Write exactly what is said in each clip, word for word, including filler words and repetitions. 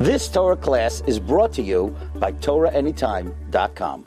This Torah class is brought to you by Torah Anytime dot com.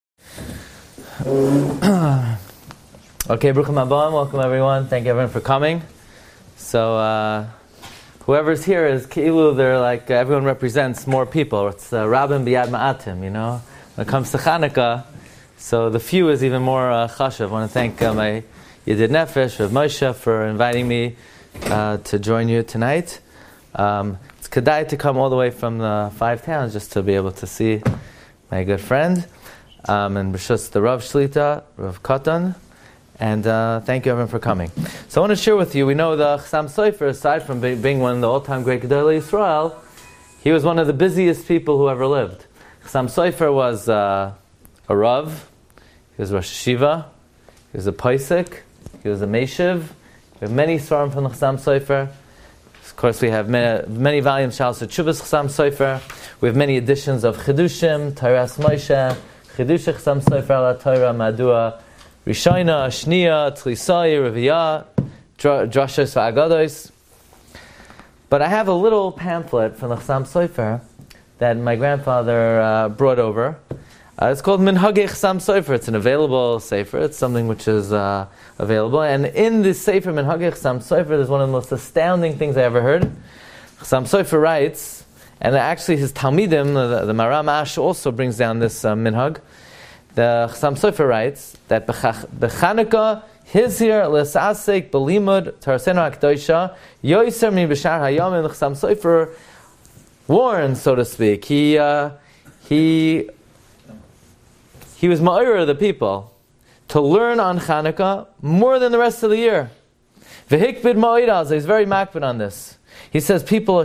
Okay, Bruchim Haba, welcome everyone. Thank you everyone for coming. So, uh, whoever's here is Ki'ilu, they're like, uh, everyone represents more people. It's uh, Rabin Biyad Ma'atim, you know? When it comes to Chanukah, so the few is even more uh, chashav. I want to thank uh, my Yedid Nefesh, Rav Moshe, for inviting me uh, to join you tonight. Um, it's kedai to come all the way from the five towns just to be able to see my good friend. Um, and B'shus the Rav Shlita, Rav Katan. And uh, thank you everyone for coming. So I want to share with you, we know the Chassam Sofer, aside from be- being one of the all-time great Gedolei Yisrael, he was one of the busiest people who ever lived. Chassam Sofer was uh, a Rav, he was Rosh Hashiva, he was a Paisik, he was a Meshiv. We have many Svarim from the Chassam Sofer. Of course, we have many, many volumes of Chuvas Chassam Sofer. We have many editions of Chidushim, Tairas Moshe, Chidush Chassam Sofer ala Torah, Madua, Rishayna, Shniya, Tlisai, Reviyah, Drashos V'Agados. But I have a little pamphlet from the Chassam Sofer that my grandfather uh, brought over. Uh, it's called Minhagei Chassam Sofer. It's an available sefer. It's something which is uh, available. And in this sefer, Minhagei Chassam Sofer, there's one of the most astounding things I ever heard. Chassam Sofer writes, and actually his Talmidim, the, the Maram Ash, also brings down this uh, minhag. The Chassam Sofer writes that B'Chanukah Hizir L'Sasek B'Limud Tarasena HaKadoshah Yoiser Mi B'Shar Hayamim. The Chassam Sofer warns, so to speak. He uh, he he was ma'ir the people to learn on Chanukah more than the rest of the year. V'Hikbid Ma'idaz. He's very makbid on this. He says people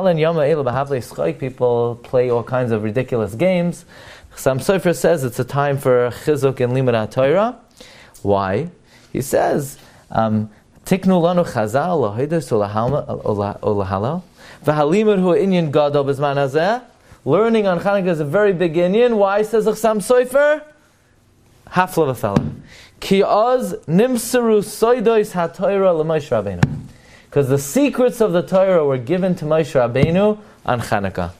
people play all kinds of ridiculous games. Chassam Sofer says it's a time for chizuk and limud HaTorah. Why? He says, Tiknu lanu chazal lahidus olahalal v'halimud hu inyan gadol b'zman hazeh. Learning on Chanukah is a very big inyan. Why, says Chassam Sofer? Hafla v'fela. Ki oz nimsaru soidos haTorah l'Moshe Rabbeinu. Because the secrets of the Torah were given to Moshe Rabbeinu on Chanukah.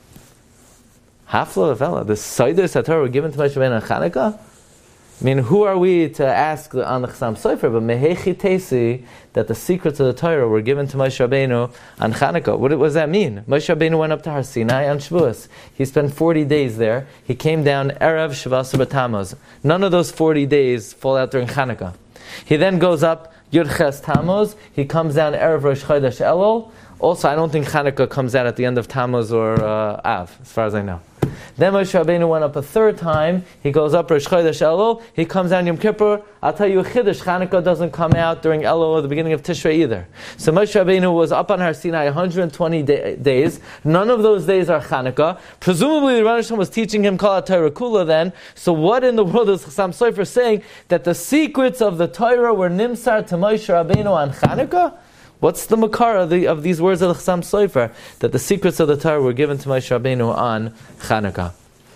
Hafla v'fela. The Seidos HaTorah were given to Moshe Rabbeinu on Chanukah? I mean, who are we to ask on the Chassam Sofer? But mehechi tesi, that the secrets of the Torah were given to Moshe Rabbeinu on Chanukah. What, what does that mean? Moshe Rabbeinu went up to Har Sinai on Shavuos. He spent forty days there. He came down Erev Shavas B'Tammuz. None of those forty days fall out during Chanukah. He then goes up Yud Ches Tammuz. He comes down Erev Rosh Chodesh Elul. Also, I don't think Chanukah comes out at the end of Tammuz or uh, Av, as far as I know. Then Moshe Rabbeinu went up a third time. He goes up Rosh Chodesh Elul. He comes down Yom Kippur. I'll tell you a chiddush. Chanukah doesn't come out during Elul or the beginning of Tishrei either. So Moshe Rabbeinu was up on Har Sinai one hundred twenty day, days. None of those days are Chanukah. Presumably the Rebbe was teaching him Kol HaTorah Kula then. So what in the world is Chassam Sofer saying? That the secrets of the Torah were nimsar to Moshe Rabbeinu on Chanukah? What's the makar of, the, of these words of the Chassam Sofer? That the secrets of the Torah were given to Moshe Rabbeinu on Chanukah.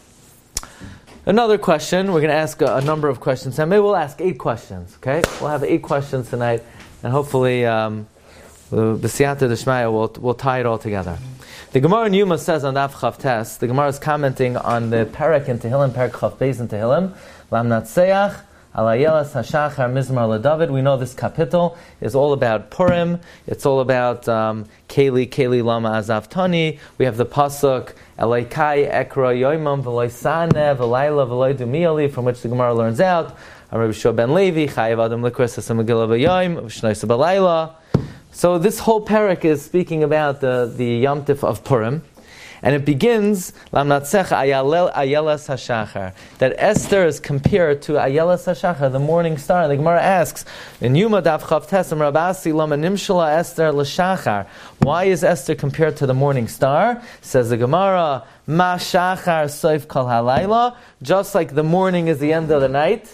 Another question, we're going to ask a, a number of questions. And maybe we'll ask eight questions, okay? We'll have eight questions tonight, and hopefully, um, the Siyata D'Shmaya will will tie it all together. The Gemara in Yuma says on Daf Chav Tes, the Gemara is commenting on the Perek in Tehillim, Perek Chav Beis in Tehillim, Lam Natseach, Alayelas Hashachar Mizmar LeDavid. We know this kapitel is all about Purim. It's all about um, Keli Keli Lama Azavtani. We have the pasuk Elokai Ekra Yoimam V'Loi Saneh V'Layla V'Loi Dumiali, from which the Gemara learns out. Rabbi Shua ben Levi Chayav Adam Likras Asam Megillah V'Yoim V'Shnoisa B'Layla. So this whole parak is speaking about the the Yom Tif of Purim. And it begins, Lam Natsech Ayelas HaShachar, that Esther is compared to Ayelas HaShachar, the morning star. And the Gemara asks, in Yuma Daf Chav Tesam Rabasi Lama Nimshala Esther L'Shachar. Why is Esther compared to the morning star? Says the Gemara, Ma Shachar Soif Kol HaLayla. Just like the morning is the end of the night,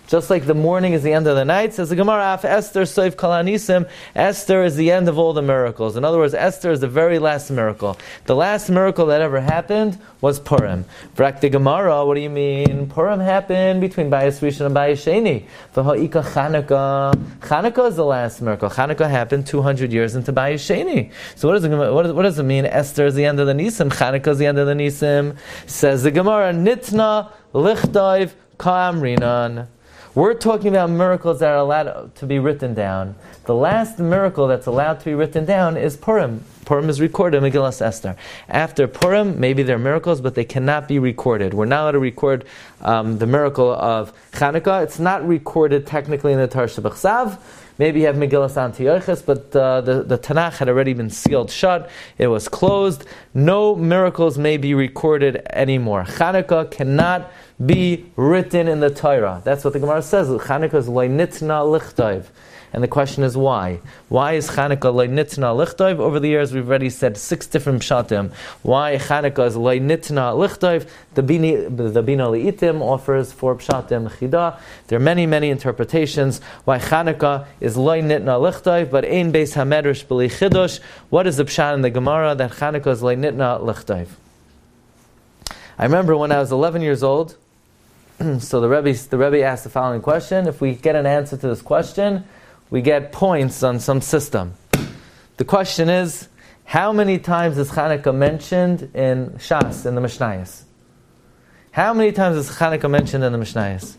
Just like the morning is the end of the night, says the Gemara, Af Esther Soif Kol Hanisim, Esther is the end of all the miracles. In other words, Esther is the very last miracle. The last miracle that ever happened was Purim. V'rak the Gemara, what do you mean? Purim happened between Bayis Rishon and Bayis Sheni. V'ha'ika Chanukah. Chanukah is the last miracle. Chanukah happened two hundred years into Bayis Sheni. So what does, the, what, does, what does it mean? Esther is the end of the Nisim. Chanukah is the end of the Nisim. Says the Gemara, Nitna Lichtaiv Ka'amrinan. We're talking about miracles that are allowed to be written down. The last miracle that's allowed to be written down is Purim. Purim is recorded in Megillas Esther. After Purim, maybe they're miracles, but they cannot be recorded. We're not allowed to record um, the miracle of Chanukah. It's not recorded technically in the Torah Shebachsav. Maybe you have Megillas Antiochus, but uh, the, the Tanakh had already been sealed shut. It was closed. No miracles may be recorded anymore. Chanukah cannot be written in the Torah. That's what the Gemara says. Chanukah is loy nitna lichtayv. And the question is why? Why is Chanukah loy nitna lichtayv? Over the years we've already said six different pshatim. Why Chanukah is loy nitna lichtayv? The Bina, the Bina Li'itim offers four pshatim chida. There are many, many interpretations why Chanukah is loy nitna lichtayv, but ein beis hamedrash b'li chidush. What is the pshat in the Gemara that Chanukah is loy nitna lichtayv? I remember when I was eleven years old, so the Rebbe, the Rebbe asked the following question. If we get an answer to this question, we get points on some system. The question is, how many times is Chanukah mentioned in Shas, in the Mishnayos? How many times is Chanukah mentioned in the Mishnayos?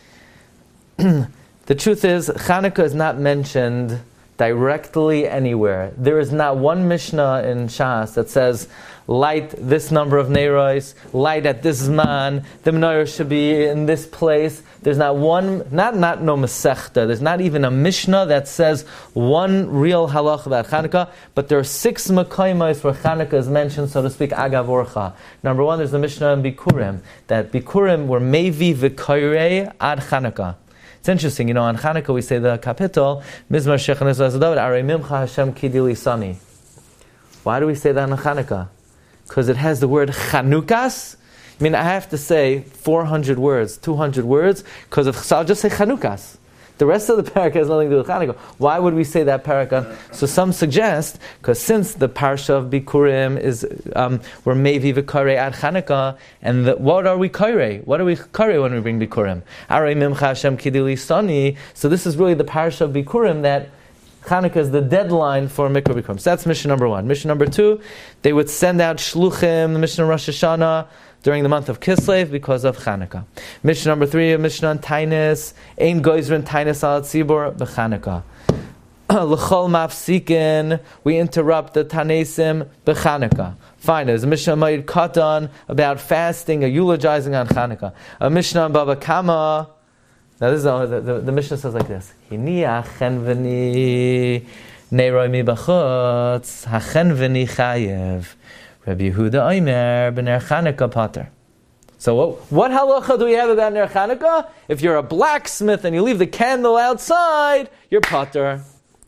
The truth is, Chanukah is not mentioned directly anywhere. There is not one Mishnah in Shas that says, light this number of Neiros, light at this man, the menorah should be in this place. There's not one, not not no Masechta, there's not even a Mishnah that says one real halach about Chanukah, but there are six Mekayimos where Chanukah is mentioned, so to speak, Agav Orcha. Number one, there's the Mishnah in Bikurim, that Bikurim were Mevi V'Koirei Ad Chanukah. It's interesting, you know, on Chanukah we say the capital, Mizmar Shechan Ezra Zadod, Arei Mimcha Hashem Kidili Sani. Why do we say that on Chanukah? Because it has the word Chanukas. I mean, I have to say four hundred words, two hundred words, because of, so I'll just say Chanukas. The rest of the parak has nothing to do with Chanukah. Why would we say that parak? So some suggest, because since the parsha of Bikurim is, um, we're Mevi v'karei ad Chanukah, and the, what are we karei? What are we karei when we bring Bikurim? Arei mimcha Hashem kidili sani. So this is really the parsha of Bikurim that Chanukah is the deadline for Mikra Bikurim. So that's mission number one. Mission number two, they would send out shluchim, the mission of Rosh Hashanah, during the month of Kislev because of Chanukah. Mission number three, a mission on Tainus, Ein Goizrin Tainus al Tzibor b'Chanukah. L'chol mafsikin, we interrupt the Tanesim b'Chanukah. Fine, there's a Mishnah Ma'id Katan about fasting, a eulogizing on Chanukah. A Mishnah on Baba Kama. Now this is the, the, the, the Mishnah says like this: Hiniach chenveni neiroi mi b'chutz hachenveni chayev. Rabbi Yehuda Omer b'ner Chanukah pater. So what, what halacha do we have about ner Chanukah? If you're a blacksmith and you leave the candle outside, you're pater.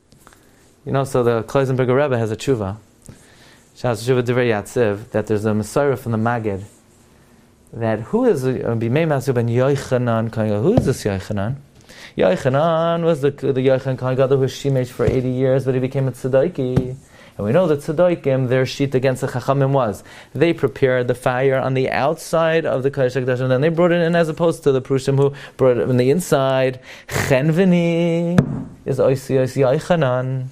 You know, so the Kloisenberger Rebbe has a tshuva. Shas tshuva divrei Yatziv, that there's a Messiah from the Magid. That who is Bimei Masu ben Yochanan Kohen? Who is this Yochanan? Yochanan was the the Yochanan Kohen Gadol who was Shimesh for eighty years, but he became a tzedaki. And we know that tzedaikim, their sheet against the chachamim was they prepared the fire on the outside of the Kodesh HaKadosh, and then they brought it in, as opposed to the Prushim who brought it on the inside. Chenveni is oisi oisi Yochanan.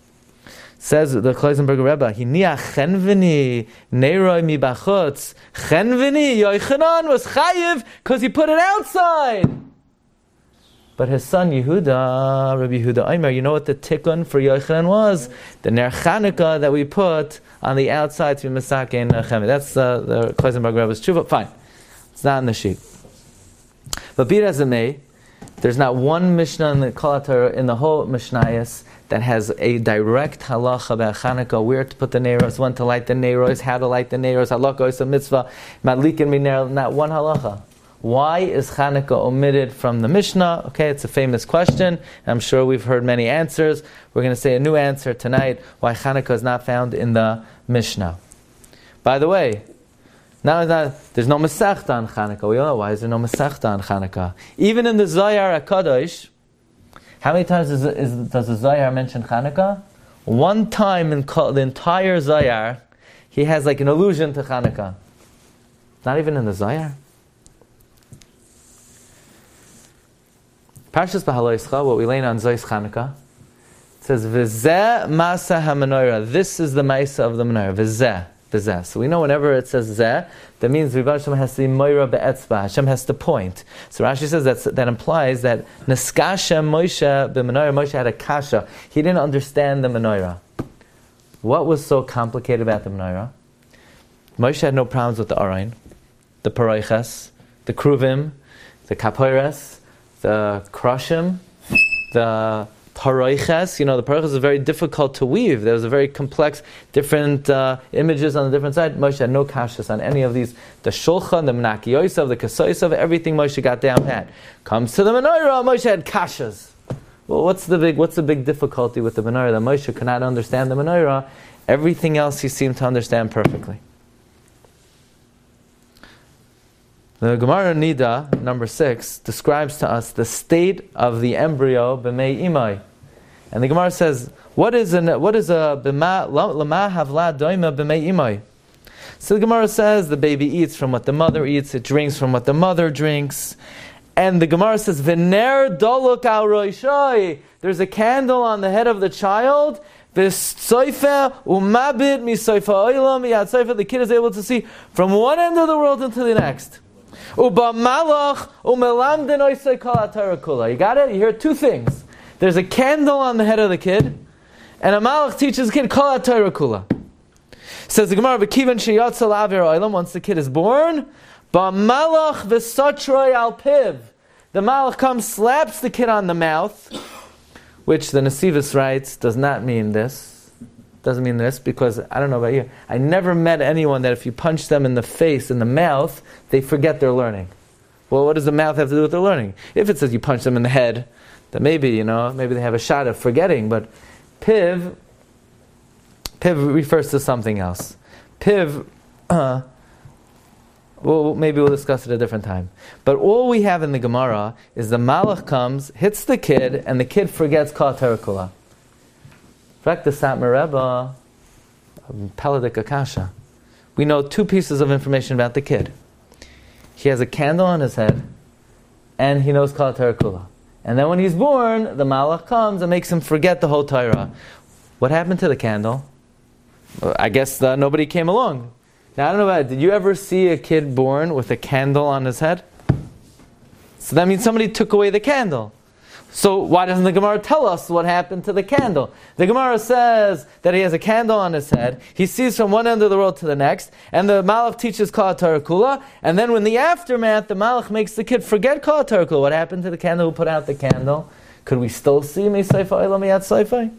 Says the Kloisenberger Rebbe, Hiniach chenveni neiroi mi bachutz. Chenveni Yochanan was chayiv because he put it outside. But his son Yehuda, Rabbi Yehuda Omer, you know what the tikkun for Yochanan was? The ner Chanukah that we put on the outside to be Masake and Chemi. That's uh, the Kloisenberg Rebbe's tshuva. Fine. It's not in the sheet. But be it as it may, there's not one Mishnah in the Kol HaTorah, in the whole Mishnayos, that has a direct halacha about Chanukah, where to put the neiros, when to light the neiros, how to light the neiros, halakha is a mitzvah, madlikin minir, not one halacha. Why is Chanukah omitted from the Mishnah? Okay, it's a famous question. I'm sure we've heard many answers. We're going to say a new answer tonight, why Chanukah is not found in the Mishnah. By the way, Now, now there's no Masechta on Chanukah. We all know why is there no Masechta on Chanukah. Even in the Zohar HaKadosh, how many times is, is, does the Zohar mention Chanukah? One time in the entire Zohar, he has like an allusion to Chanukah. Not even in the Zohar. Parshas Behaloischa, what we learn on Zois Chanukah, it says, V'zeh masa ha-menorah. This is the maisa of the menorah. V'zeh. V'zeh. So we know whenever it says zeh, that means Ribono Shel Olam has to be moira be'etzba. Hashem has to point. So Rashi says that's, that implies that Neskasha Moshe b'menorah. Moshe had a kasha. He didn't understand the menorah. What was so complicated about the menorah? Moshe had no problems with the Aron, the Paroiches, the Kruvim, the Kapoires, the Krashim, the Paroiches. You know, the Paroiches is very difficult to weave. There was a very complex, different uh, images on the different side. Moshe had no kashas on any of these. The Shulchan, the Menaki Yosef, the Kesoyosef, everything Moshe got down pat. Comes to the menorah, Moshe had kashas. Well, what's the big what's the big difficulty with the menorah? That Moshe could not understand the menorah. Everything else he seemed to understand perfectly. The Gemara Nida, number six, describes to us the state of the embryo b'mei imai. And the Gemara says, what is a what is a b'ma lama havla doima b'mei imai? So the Gemara says the baby eats from what the mother eats, it drinks from what the mother drinks. And the Gemara says, V'ner dolok al roishai. There's a candle on the head of the child. V'soifa umabit misoifa oilam miyad soifa. The kid is able to see from one end of the world into the next. Uba malach umelamden oisai kol haTorah kula. You got it? You hear two things. There's a candle on the head of the kid, and a malach teaches the kid kol haTorah kula. Says the Gemara, V'kivan sheyatza la'avir oilam. Once the kid is born, ba malach v'satroi al piv. The malach comes, slaps the kid on the mouth, which the Nesivos writes does not mean this. Doesn't mean this, because I don't know about you, I never met anyone that if you punch them in the face, in the mouth, they forget they're learning. Well, what does the mouth have to do with their learning? If it says you punch them in the head, then maybe, you know, maybe they have a shot of forgetting, but piv, piv refers to something else. Piv, uh, well, maybe we'll discuss it at a different time. But all we have in the Gemara is the malach comes, hits the kid, and the kid forgets kol haTorah kula. In fact, the Satmar Rebbe, Peladik Akasha, we know two pieces of information about the kid. He has a candle on his head, and he knows kol haTorah kula. And then when he's born, the malach comes and makes him forget the whole Torah. What happened to the candle? Well, I guess uh, nobody came along. Now, I don't know about it. Did you ever see a kid born with a candle on his head? So that means somebody took away the candle. So why doesn't the Gemara tell us what happened to the candle? The Gemara says that he has a candle on his head. He sees from one end of the world to the next, and the malach teaches kol haTorah kula. And then, in the aftermath, the malach makes the kid forget kol haTorah kula. What happened to the candle? Who put out the candle? Could we still see misayfa olam miyad soifai?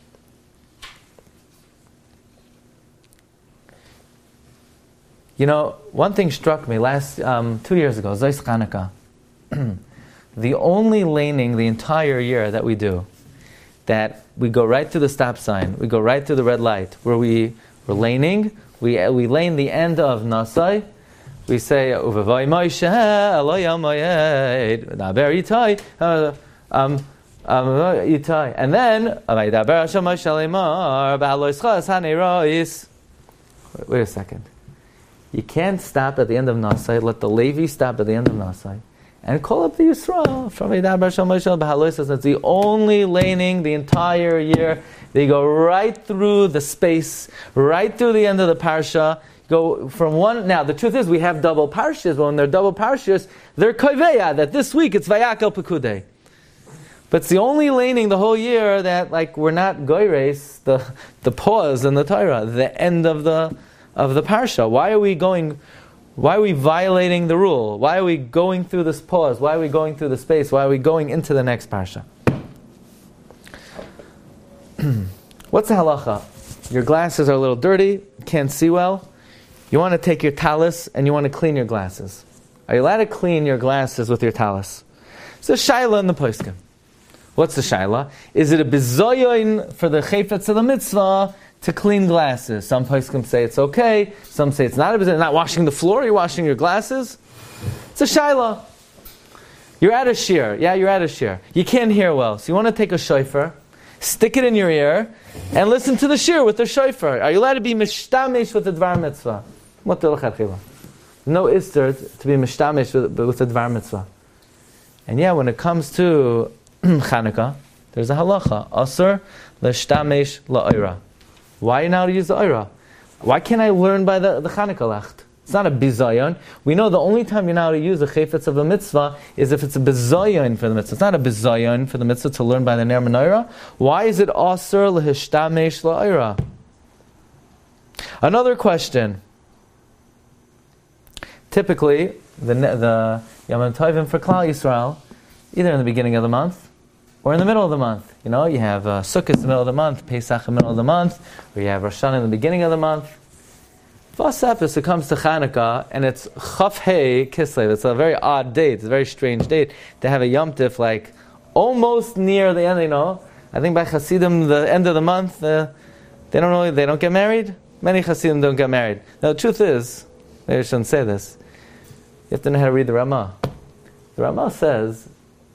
You know, one thing struck me last um, two years ago, Zois Chanukah. The only laning the entire year that we do, that we go right through the stop sign, we go right through the red light, where we, we're laning, we we lane the end of Nasai, we say, Uvavai Moshe, Eloya Moyed, Daber Yitai, um, Yitai, and then, Daber Hashem Moshe Lemar, Ba'aloischa Sanei Rois. Wait a second. You can't stop at the end of Nasai, let the Levi stop at the end of Nasai, and call up the Yisrael from Eidaber Shal Moshe B'Halois. It's the only laning the entire year. They go right through the space, right through the end of the parsha. Go from one. Now, the truth is, we have double parshas. When they're double parshas, they're koveya, that this week it's Vayakel Pekudei. But it's the only laning the whole year that, like, we're not goyres, the the pause in the Torah, the end of the of the parsha. Why are we going? Why are we violating the rule? Why are we going through this pause? Why are we going through the space? Why are we going into the next parsha? What's the halacha? Your glasses are a little dirty, can't see well. You want to take your talis and you want to clean your glasses. Are you allowed to clean your glasses with your talis? It's a shaila in the poskim. What's the shaila? Is it a bizoyon for the chayfetz of the mitzvah to clean glasses. Some poskim say it's okay. Some say it's not. You're not washing the floor. You're washing your glasses. It's a shaila. You're at a shir. Yeah, you're at a shir. You can't hear well, so you want to take a shofar, stick it in your ear, and listen to the shir with the shofar. Are you allowed to be mishtamish with the dvar mitzvah? No ister to be mishtamish with, with the dvar mitzvah. And yeah, when it comes to Chanukah, there's a halacha. Asur l'shtamesh la'ira. Why are you now to use the ira? Why can't I learn by the, the Chanukah lacht? It's not a bizayon. We know the only time you're now to use a chayfetz of a mitzvah is if it's a bizayon for the mitzvah. It's not a bizayon for the mitzvah to learn by the ner menorah. Why is it asur l'hishtamesh la'ira? Another question. Typically, the the Yom Tovim for Klal Yisrael, either in the beginning of the month or in the middle of the month. You know, you have uh, Sukkot in the middle of the month, Pesach in the middle of the month, or you have Rosh Hashanah in the beginning of the month. Vasapis, it comes to Chanukah, and it's Chaf Hei Kislev. It's a very odd date. It's a very strange date to have a Yom Tif like almost near the end. You know, I think by Hasidim, the end of the month, uh, they don't really, they don't get married. Many Hasidim don't get married. Now, the truth is, maybe I shouldn't say this. You have to know how to read the Ramah. The Ramah says,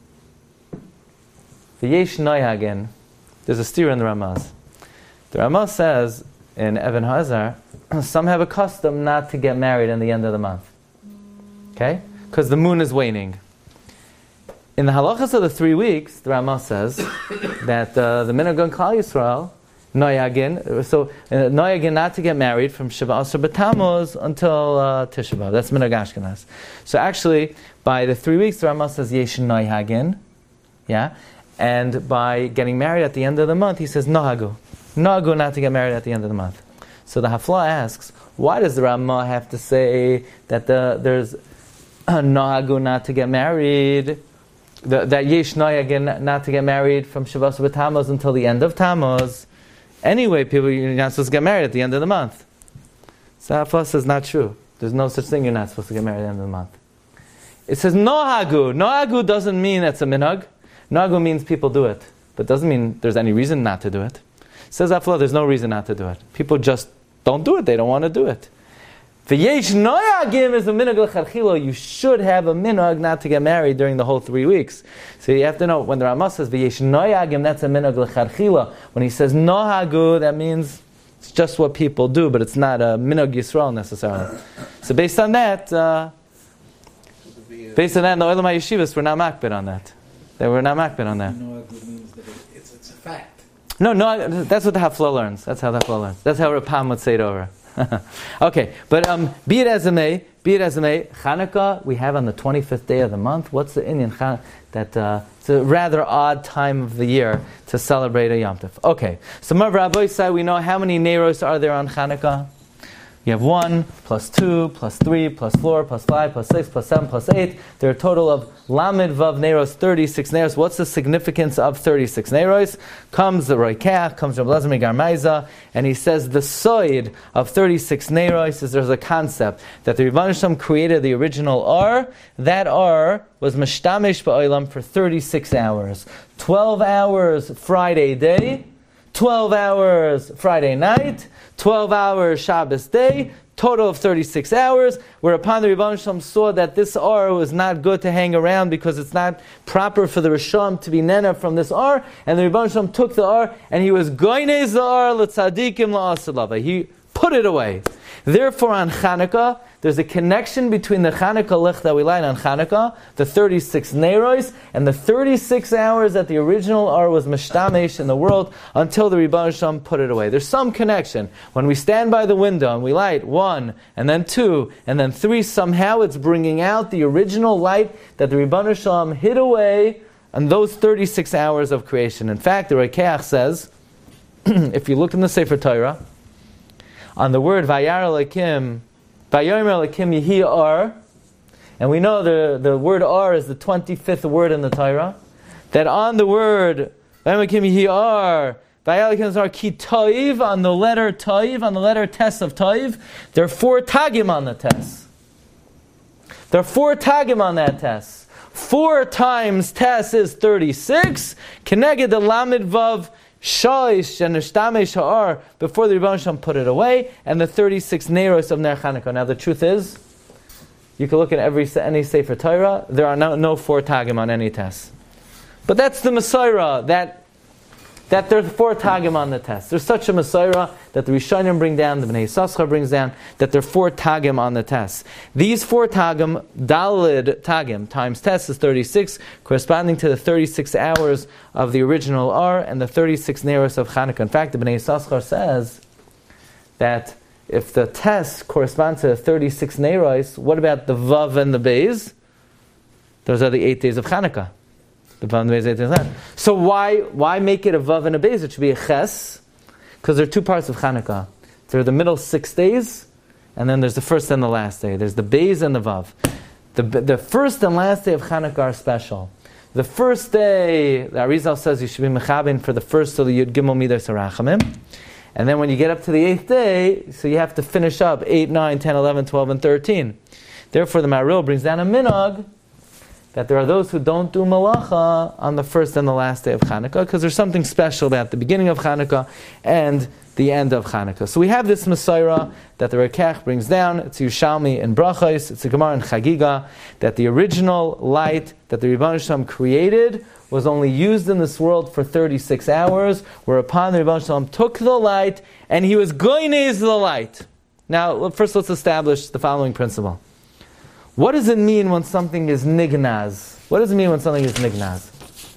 "V'yesh noyagin." There's a steer in the Ramahs. The Ramah says in Even Hazar, some have a custom not to get married in the end of the month. Okay? Because the moon is waning. In the halachas of the three weeks, the Ramah says that uh, the minhag in Klal Yisrael, noyagin, so uh, noyagin not to get married from Shiva Asar B'Tammuz until uh, Tisha B'Av. That's minhag Ashkenaz. So actually, by the three weeks, the Ramah says yesh noyagin, yeah, and by getting married at the end of the month, he says nohagu, nohagu not to get married at the end of the month. So the Hafla asks, why does the Ramah have to say that the, there's nohagu not to get married, the, that yesh noyagin not to get married from Shiva Asar B'Tammuz until the end of Tammuz? Anyway, people, you're not supposed to get married at the end of the month. So Hafla says not true. There's no such thing. You're not supposed to get married at the end of the month. It says nohagu. Nohagu doesn't mean it's a minhag. Nohagu means people do it, but doesn't mean there's any reason not to do it. Says Hafla, there's no reason not to do it. People just don't do it. They don't want to do it. V'yesh noyagim is a minhag l'charchilo. You should have a minhag not to get married during the whole three weeks. So you have to know, when the Ramah says v'yesh noyagim, that's a minhag l'charchilo. When he says nohagu, that means it's just what people do, but it's not a minhag Yisrael necessarily. So based on that, uh, based on that, the Olam HaYeshivas were not makbid on that. They were not makbid on that. Nohagu means that it's, it's a fact. No, no, that's what the Hafla learns. That's how the Hafla learns. That's how Rapam would say it over. Okay, but um, be it as it may, be it as it may, Chanukah we have on the twenty-fifth day of the month. What's the Indian Chan- that uh, it's a rather odd time of the year to celebrate a Yom Tov. Okay, so Mav Rabbi said we know how many Neiros are there on Chanukah. You have one, plus two, plus three, plus four, plus five, plus six, plus seven, plus eight. There are a total of Lamed Vav Neiros, thirty-six Neiros. What's the significance of thirty-six Neiros? Comes the Roikeach, comes Rabbi Elazar Garmaiza, and he says the soid of thirty-six Neiros is there's a concept that the Rebbeinu Shalom created the original Ar. That Ar was Mishtamish Ba'olam for thirty-six hours. twelve hours Friday day, twelve hours Friday night, twelve hours Shabbos day, total of thirty-six hours, whereupon the Rebbeinu Shalom saw that this Ar was not good to hang around because it's not proper for the Rishon to be nena from this Ar, and the Rebbeinu Shalom took the Ar, and he was goynez the Ar l'tzadikim la'asalava. He put it away. Therefore, on Chanukah, there's a connection between the Chanukah lich that we light on Chanukah, the thirty-six Neiros, and the thirty-six hours that the original Ar was mishtamesh in the world until the Rebbeinu Shalom put it away. There's some connection. When we stand by the window and we light one, and then two, and then three, somehow it's bringing out the original light that the Rebbeinu Shalom hid away on those thirty-six hours of creation. In fact, the Roikeach says, if you look in the Sefer Torah, on the word Vayar Elokim, Vayomer Elokim Yehi Ar, and we know the, the word Ar is the twenty-fifth word in the Torah, that on the word Vayomer Elokim Yehi Ar, Vayar Elokim Ar Ki Toiv, on the letter Toiv, on the letter Tes of Toiv, there are four Tagim on the Tes. There are four Tagim on that Tes. Four times Tes is thirty-six, Keneged the Lamed Vav Shoish and Nishtamesh Ha'ar, before the Rebbeinu Shalom put it away, and the thirty-six Neiros of Ner Chanukah. Now the truth is, you can look at every any Sefer Torah, there are no, no four Tagim on any test. But that's the Messiah, that that there are four Tagim on the test. There's such a Messiah that the Rishonim bring down, the Bnei Yissaschar brings down, that there are four Tagim on the test. These four Tagim, Dalid Tagim, times test is thirty-six, corresponding to the thirty-six hours of the original R and the thirty-six Neiros of Chanukah. In fact, the Bnei Yissaschar says that if the test corresponds to the thirty-six Neiros, what about the Vav and the Beis? Those are the eight days of Chanukah. So why why make it a Vav and a Beis? It should be a Ches, because there are two parts of Chanukah. There are the middle six days, and then there's the first and the last day. There's the Beis and the Vav. The, the first and last day of Chanukah are special. The first day, the Arizal says you should be Mechabin for the first till the Yud Gimel Midas Harachamim. And then when you get up to the eighth day, so you have to finish up eight, nine, ten, eleven, twelve, and thirteen. Therefore the Maril brings down a minhag that there are those who don't do malacha on the first and the last day of Chanukah, because there's something special about the beginning of Chanukah and the end of Chanukah. So we have this Messiah that the Rekach brings down. It's Yerushalmi in Brachos, it's a Gemara in Chagiga, that the original light that the Rebbeinu Shalom created was only used in this world for thirty-six hours, whereupon the Rebbeinu Shalom took the light and he was goynez the light. Now, first let's establish the following principle. What does it mean when something is nignaz? What does it mean when something is nignaz?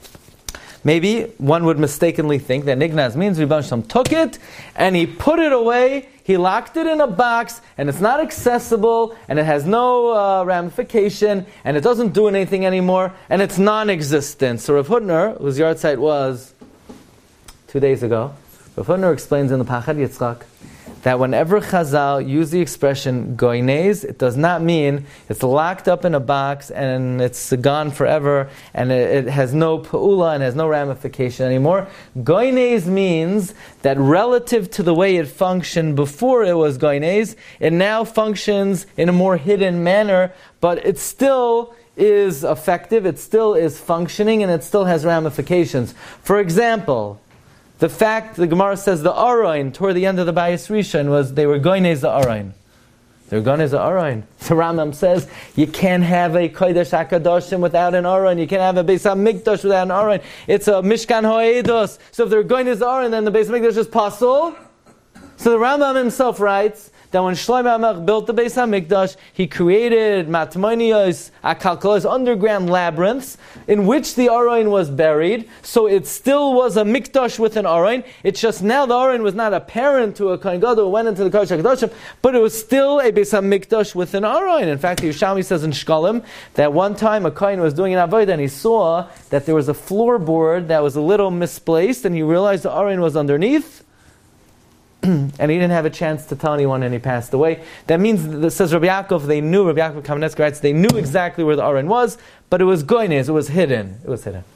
Maybe one would mistakenly think that nignaz means Rebbeinu Shalom took it and he put it away, he locked it in a box, and it's not accessible, and it has no uh, ramification, and it doesn't do anything anymore, and it's non-existent. So Rav Hutner, whose yard site was two days ago, Rav Hutner explains in the Pachad Yitzchak that whenever Chazal use the expression goynez, it does not mean it's locked up in a box and it's gone forever and it, it has no pa'ula and has no ramification anymore. Goynez means that relative to the way it functioned before it was goynez, it now functions in a more hidden manner, but it still is effective, it still is functioning, and it still has ramifications. For example, the fact, the Gemara says the Arayin toward the end of the Bayis Rishon was they were goynez the Arayin. They were goynez the Arayin. The Rambam says you can't have a Kodesh HaKadoshim without an Arayin. You can't have a Beis HaMikdash without an Arayin. It's a Mishkan Ha'edos. So if they're goynez the Arayin, then the Beis HaMikdash is pasul. So the Rambam himself writes that when Shlomo HaMelech built the Beis HaMikdash, he created matmoniyos, akalkalos, underground labyrinths, in which the Arayin was buried. So it still was a Mikdash with an Arayin. It's just now the Arayin was not apparent to a Kohen Gadol who went into the Kodesh HaKadoshim, but it was still a Beis HaMikdash with an Arayin. In fact, the Yerushalmi says in Shkalim that one time a Kohen was doing an Avodah and he saw that there was a floorboard that was a little misplaced, and he realized the Arayin was underneath. And he didn't have a chance to tell anyone, and he passed away. That means, that says Rabbi Yaakov, they knew, Rabbi Yaakov Kamenetsky writes, they knew exactly where the Arayin was, but it was goynez, it was hidden. It was hidden.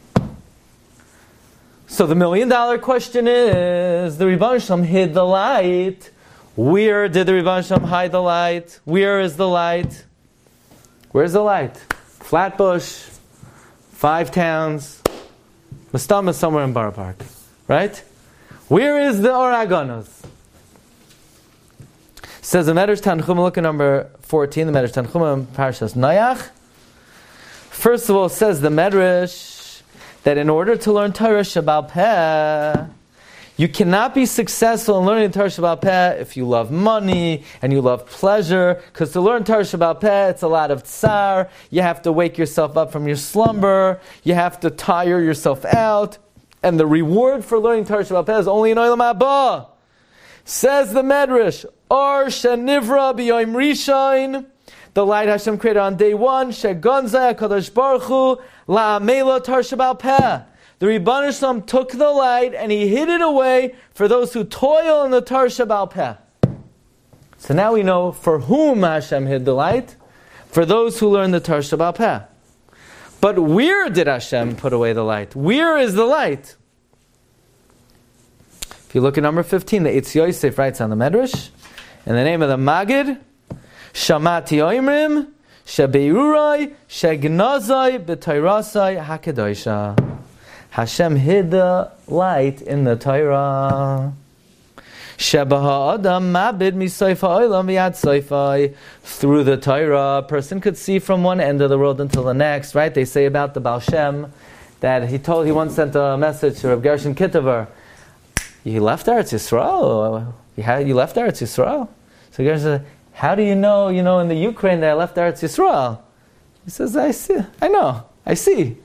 So the million dollar question is, the Rebbeinu Shalom hid the light. Where did the Rebbeinu Shalom hide the light? Where is the light? Where's the light? Flatbush, Five Towns, Mastama somewhere in Borough Park. Right? Where is the Or HaGanos? Says the Medrash Tanchuma, look at number fourteen, the Medrash Tanchuma, Parashas Noach. First of all, says the Medrash that in order to learn Torah Sheba'al Peh, you cannot be successful in learning Torah Sheba'al Peh if you love money and you love pleasure, because to learn Torah Sheba'al Peh, it's a lot of tsar. You have to wake yourself up from your slumber. You have to tire yourself out. And the reward for learning Torah Sheba'al Peh is only in Olam Haba. Says the Medrash, Or Shenivra B'Yom Rishon, the light Hashem created on day one, Shegonzai HaKadosh Baruch Hu, La'amela Torah Sheba'al Peh. The Rebbeinu Shalom took the light and he hid it away for those who toil in the Torah Sheba'al Peh. So now we know for whom Hashem hid the light, for those who learn the Torah Sheba'al Peh. But where did Hashem put away the light? Where is the light? If you look at number fifteen, the Eitz Yosef writes on the Medrash, in the name of the Magid, Shamati Oimrim, Shebeirurai, Shegnazai, B'Toirasai, HaKadoisha. Hashem hid the light in the Torah. Shebaha Adam mabid misayfa olam v'yad sayfai. Through the Torah, a person could see from one end of the world until the next. Right? They say about the Baal Shem that he told he once sent a message to Reb Gershon Kitover. You left Eretz Yisrael. You had you left Eretz Yisrael. So Gershon said, "How do you know? You know in the Ukraine that I left Eretz Yisrael?" He says, "I see. I know. I see."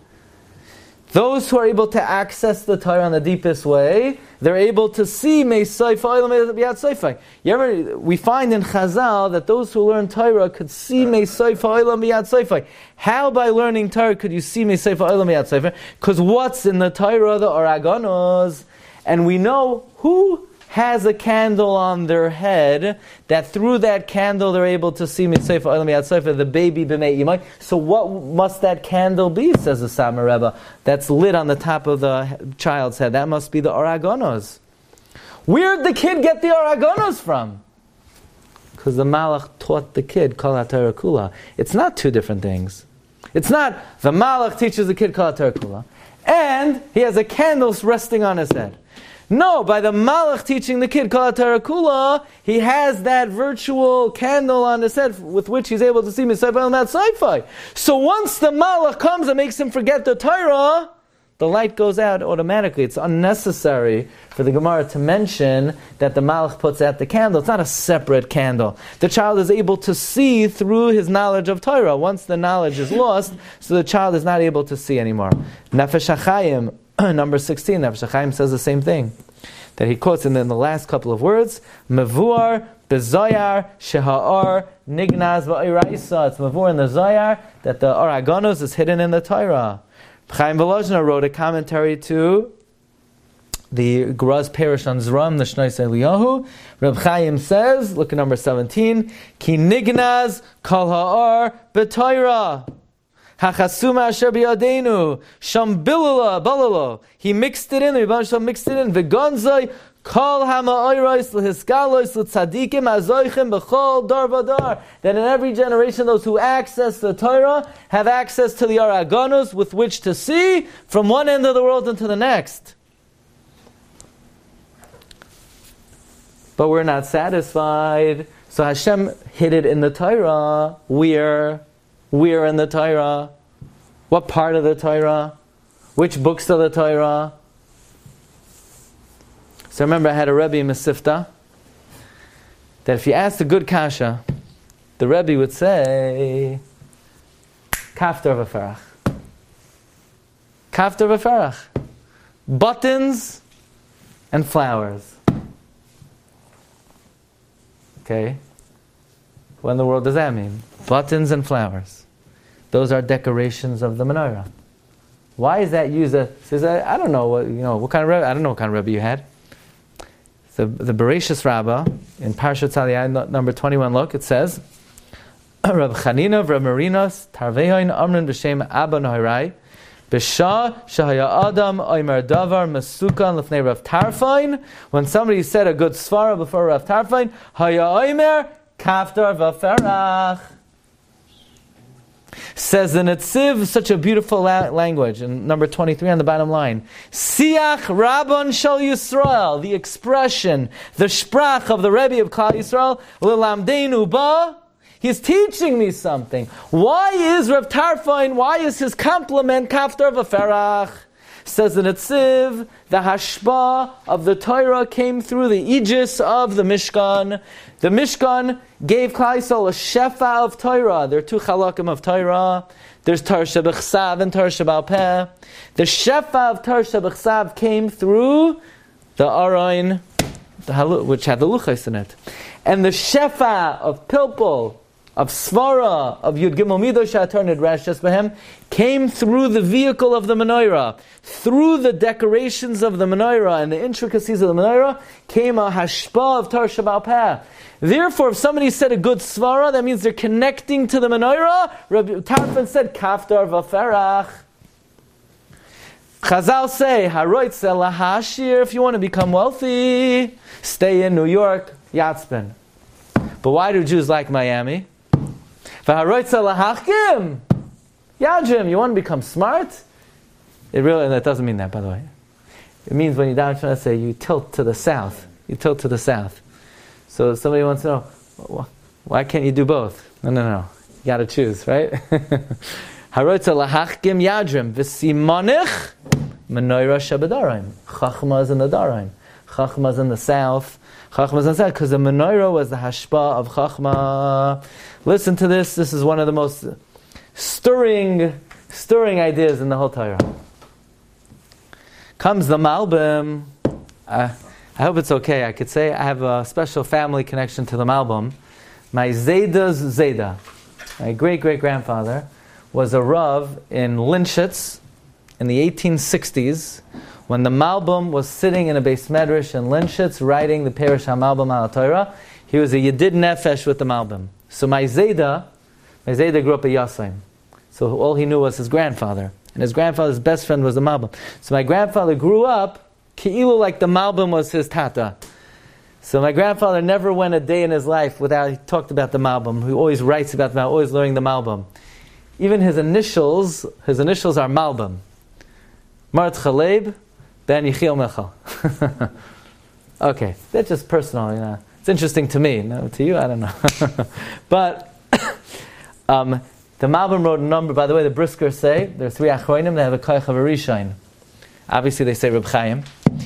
Those who are able to access the Torah in the deepest way, they're able to see Meisayfa Olam B'Yad Sayfai. You ever, we find in Chazal that those who learn Torah could see Meisayfa Olam B'Yad Sayfai. How by learning Torah could you see Meisayfa Olam B'Yad Sayfai? Because what's in the Torah, the Oragonos, and we know who has a candle on their head, that through that candle they're able to see Mitzayfa Olam Yad Sayfa, the baby B'mei Imai. So what must that candle be, says the Satmar Rebbe, that's lit on the top of the child's head? That must be the Oragonos. Where'd the kid get the Oragonos from? Because the Malach taught the kid Kol HaTorah Kula. It's not two different things. It's not the Malach teaches the kid Kol HaTorah Kula, and he has a candle resting on his head. No, by the Malach teaching the kid Kol HaTorah Kula, he has that virtual candle on his head with which he's able to see Mitzayfa Olam Yad Sayfai. So once the Malach comes and makes him forget the Torah, the light goes out automatically. It's unnecessary for the Gemara to mention that the Malach puts out the candle. It's not a separate candle. The child is able to see through his knowledge of Torah. Once the knowledge is lost, so the child is not able to see anymore. Nefesh HaChaim, number sixteen, Nefesh HaChaim says the same thing. That he quotes in the, in the last couple of words, Mevuar, Bezoyar, Sheha'ar, Nignaz, Va'iraisa. It's Mevuar in the Zoyar that the Oragonos is hidden in the Torah. Chaim Volozhiner wrote a commentary to the Geraz Perish on Zram, the Shnois Eliyahu. Reb Chaim says, look at number seventeen, Ki Nignaz, Kol Ha'ar, B'Torah. Hachasuma asher biyadenu sham bilala balalo. He mixed it in. The Rebbe Shalom mixed it in. V'gonzai kol hama'oros l'hiskalos l'tzadikim azoichim b'chol dar v'dar. That in every generation, those who access the Torah have access to the Oragonos with which to see from one end of the world into the next. But we're not satisfied. So Hashem hid it in the Torah. We're Where in the Torah? What part of the Torah? Which books of the Torah? So I remember I had a Rebbe in Mesivta that if you asked a good kasha, the Rebbe would say, Kaftar v'ferach. Kaftar v'ferach. Buttons and flowers. Okay? What in the world does that mean? Buttons and flowers. Those are decorations of the menorah. Why is that used? As, says, I, I don't know what you know. What kind of Rebbe? I don't know what kind of Rebbe you had. The the Bereshis Rabbah in Parshat Tzaliyah number twenty-one. Look, it says, Reb Chanina v'Reb Marinos Tarvein Amrin b'Shem Abba Nohirai b'Shah Shahaya Adam Oimer Davar Mesukan Lefnei Rav Tarfain. When somebody said a good svara before Rav Tarfain, Haya Oimer Kaftar v'Ferach. Says the Netziv, such a beautiful la- language, in number twenty-three on the bottom line. Siach Rabban Shal Yisrael, the expression, the sprach of the Rebbe of Klal Yisrael, L'lamdeinu ba, he's teaching me something. Why is Rav Tarfain, why is his compliment Kaftar v'Ferach? Says the Netziv, the hashpa of the Torah came through the aegis of the Mishkan. The Mishkan gave Klal Yisrael a shefa of Torah. There are two chalakim of Torah. There's Torah Shebechsav and Torah Shebal Peh. The shefa of Torah Shebechsav came through the Aron, which had the luchos in it. And the shefa of Pilpul, of Svara, of Yud Gimel Midosh HaTorah Rashes Behem, came through the vehicle of the menorah. Through the decorations of the menorah and the intricacies of the menorah came a hashpa of Torah Shebal Peh. Therefore, if somebody said a good svara, that means they're connecting to the menorah. Rabbi Tarfon said, Kaftar v'Ferach. Chazal say, Haroitze lahashir, if you want to become wealthy, stay in New York, Yatzbin. But why do Jews like Miami? V'haroitze lahachkim, Yadrim, you want to become smart? It really, and that doesn't mean that, by the way. It means when you daven Shemona Esrei, you tilt to the south. You tilt to the south. So somebody wants to know, why can't you do both? No, no, no. You got to choose, right? Harotza lahachkim yadrim v'simonich menorah shebadaraim. Chachma is in the daraim. Chachma is in the south. Chachma is in the south because the menorah was the hashpa of Chachma. Listen to this. This is one of the most stirring, stirring ideas in the whole Torah. Comes the Malbim. Uh, I hope it's okay. I could say I have a special family connection to the Malbim. My Zayda's Zayda, my great-great-grandfather, was a Rav in Linschitz in the eighteen sixties when the Malbim was sitting in a Beis Medrash in Linschitz writing the Perush HaMalbim al Torah. He was a Yedid Nefesh with the Malbim. So my Zayda, my Zayda grew up at Yasaim. So all he knew was his grandfather. And his grandfather's best friend was the Malbim. So my grandfather grew up Ki'ilu like the Malbim was his tata. So my grandfather never went a day in his life without he talked about the Malbim. He always writes about the Malbim, always learning the Malbim. Even his initials, his initials are Malbim. Mart Chaleb Ben Yechiel Mechal. Okay, that's just personal, you know. It's interesting to me. No, to you, I don't know. But um, the Malbim wrote a number. By the way, the Briskers say there are three Achronim. They have a Koich of a Rishain. Obviously, they say Reb Chaim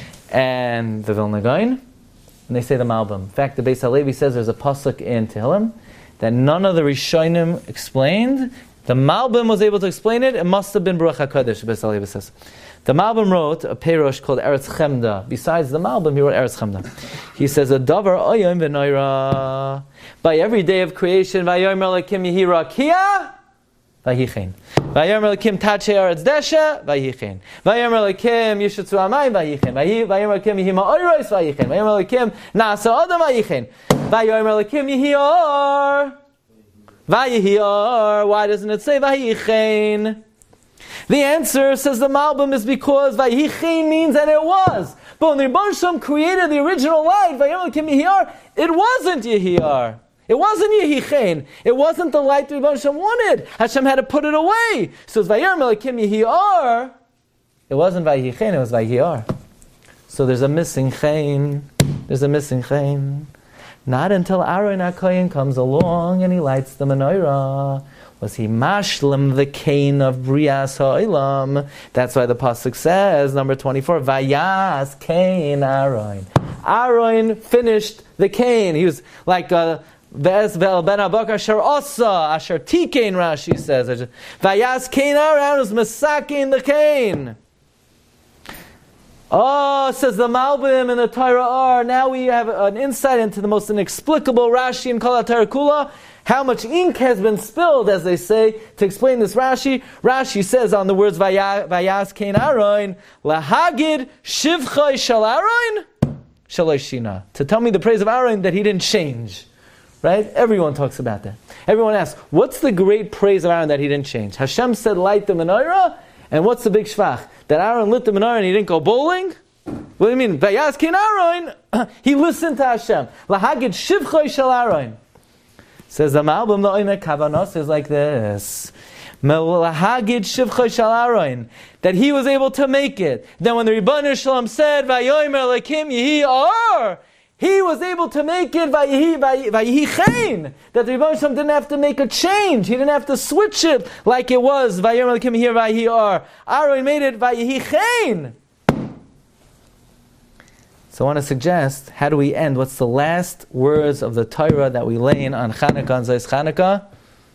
and the Vilna Gaon, and they say the Malbim. In fact, the Beis Halevi says there's a pasuk in Tehillim that none of the Rishonim explained. The Malbim was able to explain it. It must have been Baruch HaKadosh, Beis Halevi says. The Malbim wrote a Perush called Eretz Chemda. Besides the Malbim, he wrote Eretz Chemda. He says, a davar oyom v'noira. By every day of creation, Vayomer Elokim yehi rakia, vayichen. Vayomer Elokim tachei aretz desha, vayichen. Vayomer Elokim yishutzu hamayim, vayichen. Vayomer Elokim yehi ma'oros, vayichen. Vayomer Elokim na'asa adam, vayichen. Vayomer Elokim yehi or. Vayihi or. Why doesn't it say vayichen? The answer, says the Malbim, is because Vayichen means that it was. But when the Rebbeinu Shalom created the original light, Vayomer Elokim Yehiyar, it wasn't Yehiyar. It wasn't Yehichen. It wasn't the light the Rebbeinu Shalom wanted. Hashem had to put it away. So it's Vayomer Elokim Yehiyar. It wasn't Vayichen, it was Vayihar. So there's a missing chen. There's a missing chen. Not until Aaron HaKohen comes along and he lights the menorah was he mashlim the cane of Brias Ha'olam. That's why the pasuk says, number twenty-four, Vayas Kain Aaron. Aaron finished the cane. He was like a Ves Vel Ben Abak Asher Osa Asher Tikain, Rashi says. Vayas Kain Aaron was masakin the cane. Oh, says the Malbim and the Torah are. Now we have an insight into the most inexplicable Rashi in Kol HaTorah Kula. How much ink has been spilled, as they say, to explain this Rashi. Rashi says on the words Vayas Kain Aaron, Lahagid Shivchai Shal Aaron Shaloi Shina. To tell me the praise of Aaron that he didn't change. Right? Everyone talks about that. Everyone asks, what's the great praise of Aaron that he didn't change? Hashem said light the menorah, and what's the big shvach? That Aaron lit the menorah and he didn't go bowling? What do you mean? Vayas Kain Aaron, he listened to Hashem. Lahagid Shivchai Shal Aaron. Says the Malbim, the Oimek Kavanos is like this. Lahagid Shivchai Shal Aaron, that he was able to make it. Then when the Rebbeinu Shalom said, Vayomer Elokim Yehi Or, he was able to make it Vayihi Chen, that the Rebbeinu Shalom didn't have to make a change. He didn't have to switch it like it was Vayomer Elokim Yehi Vayihi Or. Aaron made it Vayihi Chen. So I want to suggest, how do we end? What's the last words of the Torah that we lay in on Chanukah and Zayis Chanukah?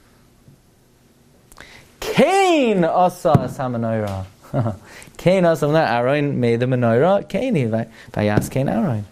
Kain asa as-ha-menorah. Kain asa menorah. Aaron made the menorah. Kain, vayas Kain Aaron.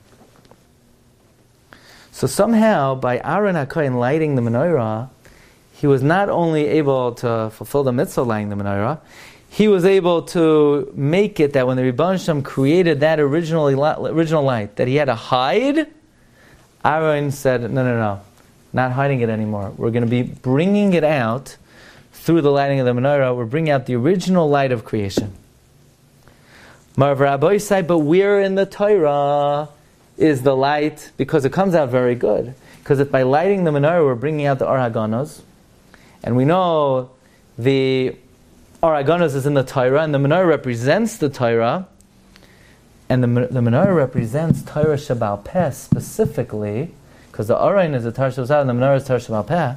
So somehow, by Aaron HaKohen lighting the menorah, he was not only able to fulfill the mitzvah of lighting the menorah, he was able to make it that when the Rebbeinu Shalom created that original original light, that he had to hide, Aaron said, no, no, no, not hiding it anymore. We're going to be bringing it out through the lighting of the menorah. We're bringing out the original light of creation. Marav Rabbi said, but where in the Torah is the light? Because it comes out very good. Because if by lighting the menorah, we're bringing out the Or HaGanos. And we know the Aragonos is in the Torah, and the menorah represents the Torah, and the, the menorah represents Torah Sheba'al Peh specifically, because the Arayin is the Torah Sheba'al and the menorah is Torah Sheba'al Peh.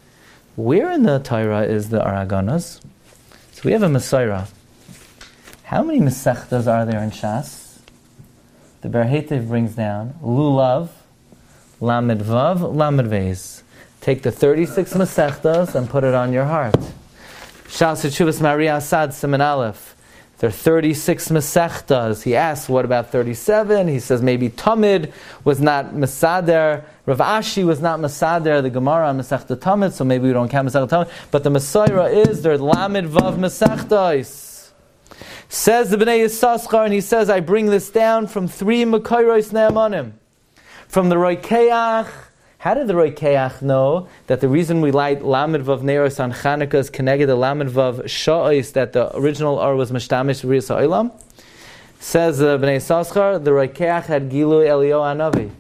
Where in the Torah is the Aragonos? So we have a Messiah. How many Masechtas are there in Shas? The Ber Heitev brings down Lulav, Lamed Vav, Lamed Vez. Take the thirty-six Masechtas and put it on your heart. Shas Teshuvas Maria Asad Siman Aleph. There are thirty-six Masechtas. He asks, what about thirty-seven? He says maybe Tamid was not Masader. Rav Ashi was not Masader, the Gemara on Masechta Tamid, so maybe we don't count Masechta Tamid. But the Messiah is, there are Lamed Vav Masechtas. Says the Bnei Yissaschar, and he says, I bring this down from three Makairos Ne'amanim. From the Roikeach. How did the Roikeach know that the reason we light Lamed Vav Neiros on Chanukah is connected to Lamed Vav Sha'is, that the original Or was Mishtamish Riyas Ha'olam? Says the Bnei Yissaschar, the Roikeach had Gilu Elio Anavi.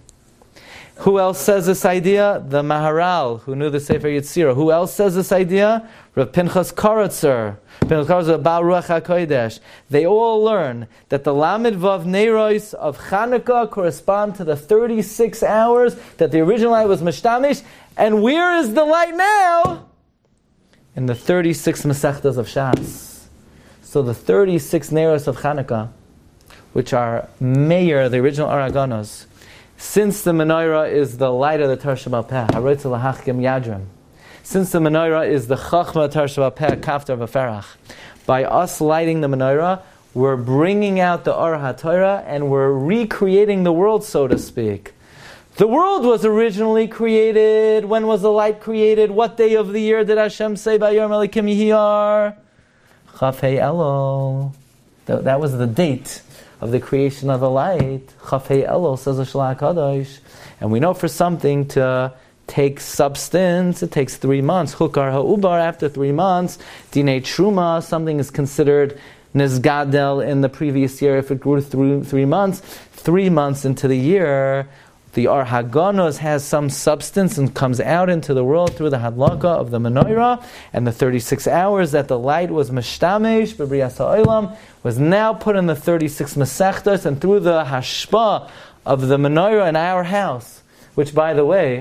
Who else says this idea? The Maharal, who knew the Sefer Yetzirah. Who else says this idea? Rav Pinchas Karatzer. Pinchas Karatzer, Baal Ruach HaKodesh. They all learn that the Lamed Vav Neiros of Chanukah correspond to the thirty-six hours that the original light was Mishtamish. And where is the light now? In the thirty-six Masechtas of Shas. So the thirty-six Neiros of Chanukah, which are Meir, the original Aragonos, since the menorah is the light of the Torah Sheba'al Peh, Haroitza Lahachkim Yadrim. Since the menorah is the Chachma Torah Sheba'al Peh, Kaftar V'Ferach, by us lighting the menorah, we're bringing out the Or HaTorah and we're recreating the world, so to speak. The world was originally created. When was the light created? What day of the year did Hashem say, Bayom Elikim Yihiyar? Chaf Hei Elul. That, that was the date of the creation of the light. Chaf Hei Elul, says the Shalach HaKadosh. And we know for something to take substance, it takes three months. Hukar ha'ubar, after three months. Dinei Truma, something is considered Nizgadel in the previous year if it grew through three months. Three months into the year, the Or HaGanos has some substance and comes out into the world through the Hadlaka of the menorah, and the thirty-six hours that the light was Mishtamesh, B'Briyas HaOlam, was now put in the thirty-six Masechtas, and through the Hashpa of the menorah in our house, which, by the way,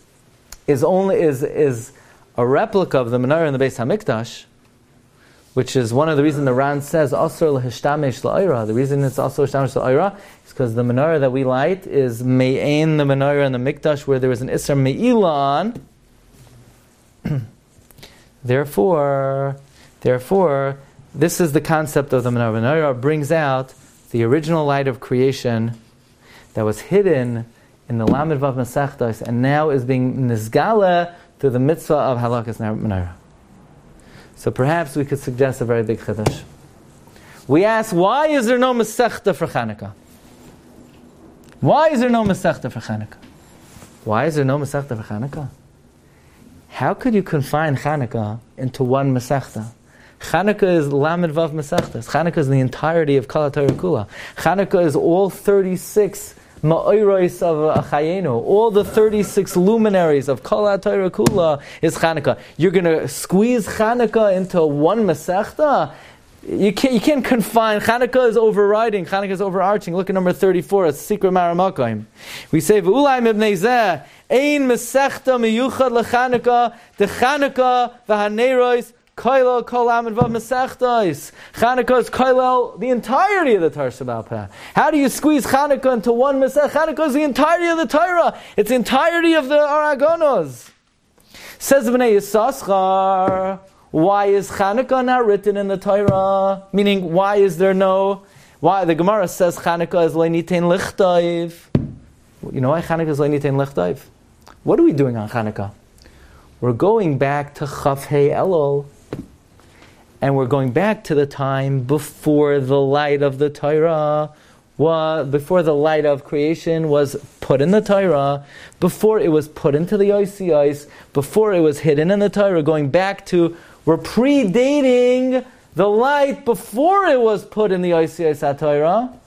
is only is is a replica of the menorah in the Beis HaMikdash, which is one of the reasons the Ran says Asur L'Hishtamesh L'Oira. The reason it's also L'Hishtamesh L'Oira is because the menorah that we light is Me'ain, the menorah in the Mikdash, where there is an Isser Me'ilan. therefore, therefore, this is the concept of the menorah. The menorah brings out the original light of creation that was hidden in the Lamed Vav Masechtas and now is being nizgala through the mitzvah of Halakas Menorah. So perhaps we could suggest a very big chiddush. We ask, why is there no Masechta for Chanukah? Why is there no Masechta for Chanukah? Why is there no Masechta for Chanukah? How could you confine Chanukah into one Masechta? Chanukah is Lamed Vav Masechtas. Chanukah is the entirety of Kol HaTorah Kula. Chanukah is all thirty-six Ma'oros of Chayenu, all the thirty-six luminaries of Kol HaTorah Kula is Chanukah. You're going to squeeze Chanukah into one Masechta? You can't, you can't confine. Chanukah is overriding. Chanukah is overarching. Look at number thirty-four. It's secret Maramakim. We say, V'ulai mibnei zeh, ein Masechta miyuchad leChanukah, de Chanukah v'haneiros, Koilel Kol Lamed Vav Masechtais. Chanukah is Koilel, the entirety of the Torah Sheba'al Peh. How do you squeeze Chanukah into one Masech? Chanukah is the entirety of the Torah. It's the entirety of the Aragonos. Says Bnei Yissaschar, why is Chanukah not written in the Torah? Meaning, why is there no... Why? The Gemara says Chanukah is Le'nitein Lichtayv. You know why Chanukah is Le'nitein Lichtayv? What are we doing on Chanukah? We're going back to Chaf Hei Elul. And we're going back to the time before the light of the Torah, was, before the light of creation was put in the Torah, before it was put into the O C Is, before it was hidden in the Torah, going back to, we're predating the light before it was put in the O C Is HaTorah.